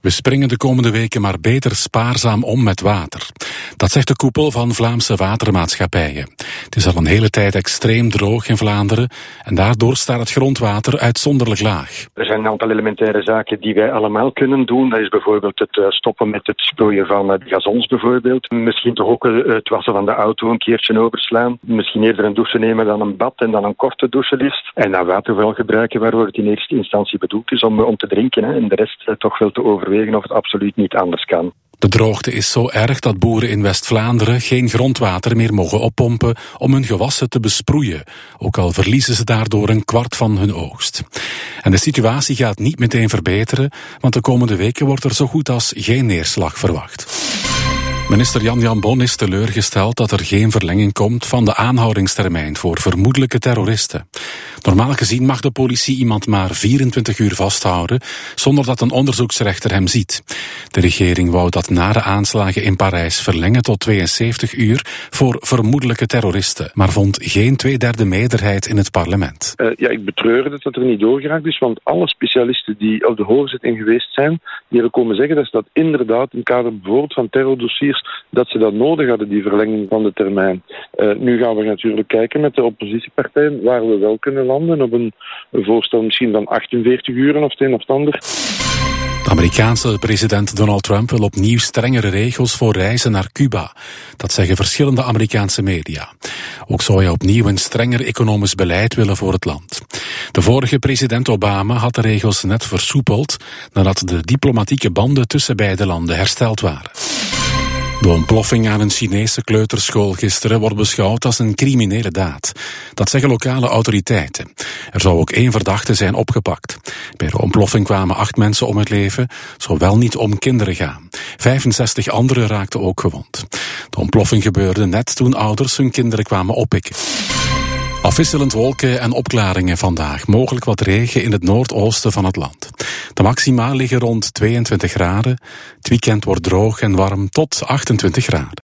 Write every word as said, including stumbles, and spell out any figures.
We springen de komende weken maar beter spaarzaam om met water. Dat zegt de koepel van Vlaamse watermaatschappijen. Het is al een hele tijd extreem droog in Vlaanderen en daardoor staat het grondwater uitzonderlijk laag. Er zijn een aantal elementaire zaken die wij allemaal kunnen doen. Dat is bijvoorbeeld het stoppen met het sproeien van de gazons bijvoorbeeld. Misschien toch ook het wassen van de auto een keertje overslaan. Misschien eerder een douche nemen dan een bad en dan een korte douche liefst. En dan water wel gebruiken waarvoor het in eerste instantie bedoeld is om, om te drinken. Hè. En de rest uh, toch wel te overwegen of het absoluut niet anders kan. De droogte is zo erg dat boeren in West-Vlaanderen geen grondwater meer mogen oppompen om hun gewassen te besproeien, ook al verliezen ze daardoor een kwart van hun oogst. En de situatie gaat niet meteen verbeteren, want de komende weken wordt er zo goed als geen neerslag verwacht. Minister Jan Jan Bon is teleurgesteld dat er geen verlenging komt van de aanhoudingstermijn voor vermoedelijke terroristen. Normaal gezien mag de politie iemand maar vierentwintig uur vasthouden, zonder dat een onderzoeksrechter hem ziet. De regering wou dat na de aanslagen in Parijs verlengen tot tweeënzeventig uur voor vermoedelijke terroristen, maar vond geen tweederde meerderheid in het parlement. Uh, ja, ik betreur dat dat er niet doorgeraakt is, want alle specialisten die op de hoorzitting geweest zijn, die hebben komen zeggen dat ze dat inderdaad in het kader bijvoorbeeld van terrordossiers, dat ze dat nodig hadden, die verlenging van de termijn. Uh, nu gaan we natuurlijk kijken met de oppositiepartijen waar we wel kunnen landen op een, een voorstel misschien van achtenveertig uur of het een of het ander. De Amerikaanse president Donald Trump wil opnieuw strengere regels voor reizen naar Cuba. Dat zeggen verschillende Amerikaanse media. Ook zou hij opnieuw een strenger economisch beleid willen voor het land. De vorige president Obama had de regels net versoepeld nadat de diplomatieke banden tussen beide landen hersteld waren. De ontploffing aan een Chinese kleuterschool gisteren wordt beschouwd als een criminele daad. Dat zeggen lokale autoriteiten. Er zou ook één verdachte zijn opgepakt. Bij de ontploffing kwamen acht mensen om het leven. Het zou wel niet om kinderen gaan. vijfenzestig anderen raakten ook gewond. De ontploffing gebeurde net toen ouders hun kinderen kwamen oppikken. Afwisselend wolken en opklaringen vandaag. Mogelijk wat regen in het noordoosten van het land. De maxima liggen rond tweeëntwintig graden. Het weekend wordt droog en warm tot achtentwintig graden.